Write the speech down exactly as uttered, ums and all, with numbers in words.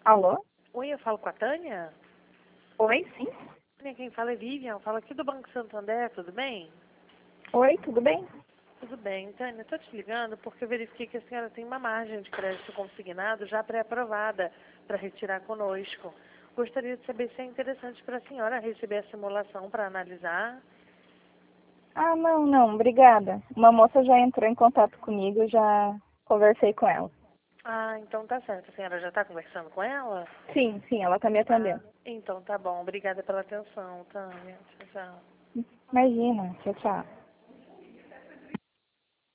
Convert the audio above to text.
Alô? Oi, eu falo com a Tânia? Oi, sim. Tânia, quem fala é Vivian, eu falo aqui do Banco Santander, tudo bem? Oi, tudo bem? Tudo bem, Tânia, estou te ligando porque eu verifiquei que a senhora tem uma margem de crédito consignado já pré-aprovada para retirar conosco. Gostaria de saber se é interessante para a senhora receber a simulação para analisar. Ah, não, não, obrigada. Uma moça já entrou em contato comigo, já conversei com ela. Ah, então tá certo. A senhora já está conversando com ela? Sim, sim, ela está me Ah, atendendo. então tá bom. Obrigada pela atenção, Tânia. Tchau, tchau. Imagina, tchau, tchau.